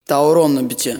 Таурон на бите.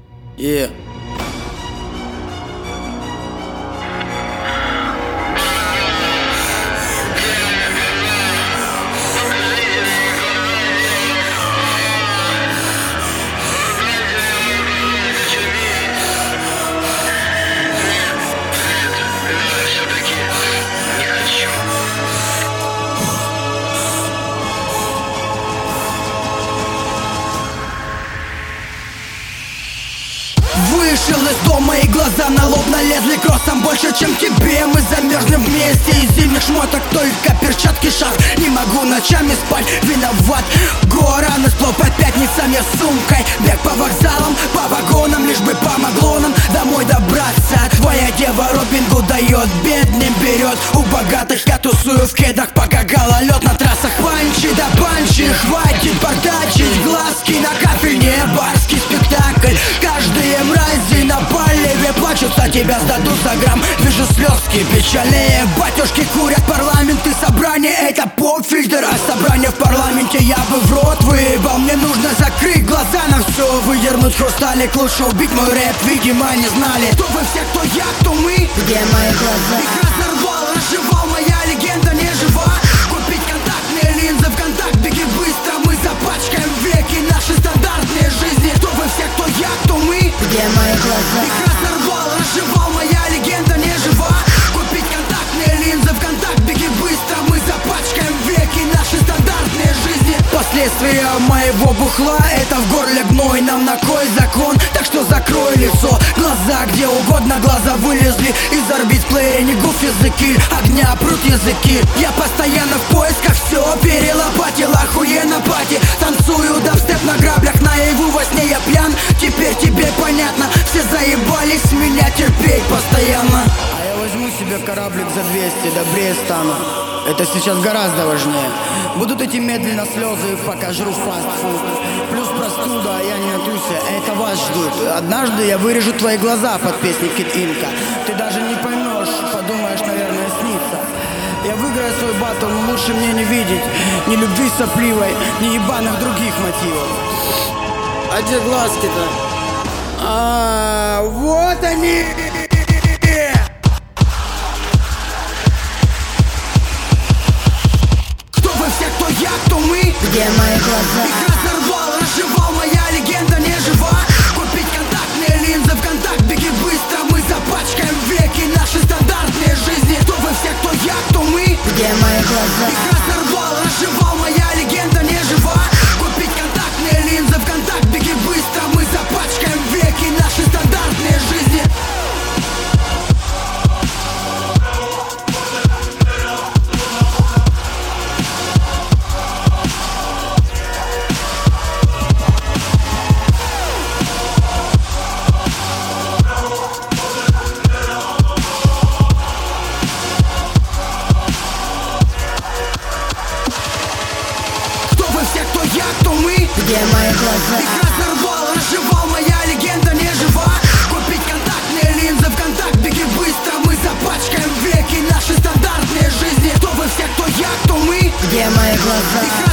Вышел из дома и глаза на лоб налезли кроссом больше, чем тебе. Мы замерзнем вместе из зимних шмоток, только перчатки, шаг. Не могу ночами спать, виноват гора на сплов по пятницам я с сумкой. Бег по вокзалам, по вагонам, лишь бы помогло нам домой добраться. Твоя дева Робин Гуд дает, бедным берет. У богатых я тусую в кедах, пока гололед на трассах. Панчи да панчи, хватит портачить. Глазки на кафель, не барский спектакль. Каждые мрази на поливе плачутся, тебя сдадут за грамм. Вижу слезки печальнее, батюшки курят, парламенты, собрания. Это поп-фильтр, а собрание в парламенте я бы в рот выебал. Мне нужно закрыть глаза на все, выдернуть хрусталик. Лучше убить мой рэп, видимо не знали. Кто вы все, кто я, кто мы? Где мои глаза? Их разорвал, разжевал, моя легенда не жива. Купить контактные линзы, ВКонтакт, беги быстро. Мы запачкаем веки наши стандартные жизни. Кто вы все, кто я, кто мы? Где мои глаза? Их разорвал, разжевал, моя легенда не жива. Купить контактные линзы, ВКонтакт, беги быстро. Мы запачкаем веки наши стандартные жизни. Последствия моего бухла — это в горле гной. Нам на кой закон? Так что закрой лицо. Глаза где угодно, глаза вылезли из орбит плея. Не гуф языки, огня прут языки. Я постоянно в поисках, все перелопатил. Охуенно пати, танцую дабстеп на граблях. Наяву во сне я пьян, теперь тебе понятно. Все заебались меня терпеть постоянно. А я возьму себе кораблик за 200 до Брестана. Это сейчас гораздо важнее. Будут идти медленно слезы, пока жру фастфуд. Плюс простуда, я не натруся, это вас ждут. Однажды я вырежу твои глаза под песни Kid Inca. Ты даже не поймешь, подумаешь, наверное, снится. Я выиграю свой баттл, но лучше мне не видеть ни любви сопливой, ни ебаных других мотивов. А где глазки-то? Вот они! Кто вы все, кто я, кто мы? Где мои глаза? Их разорвал, разжевал, моя легенда не жива. Купить контактные линзы, ВКонтакт, беги быстро. Мы запачкаем веки наши стандартные жизни. Кто вы все, кто я, кто мы? Где мои глаза? Их разорвал, разжевал, моя легенда не жива. Купить контактные линзы, ВКонтакт, беги быстро. Мы запачкаем веки наши стандартные жизни. Я, кто мы? Где мои глаза? Их разорвал, разжевал, моя легенда не жива. Купить контактные линзы, ВКонтакт, беги быстро. Мы запачкаем веки наши стандартные жизни. Кто вы все, кто я, кто мы? Где мои глаза? Их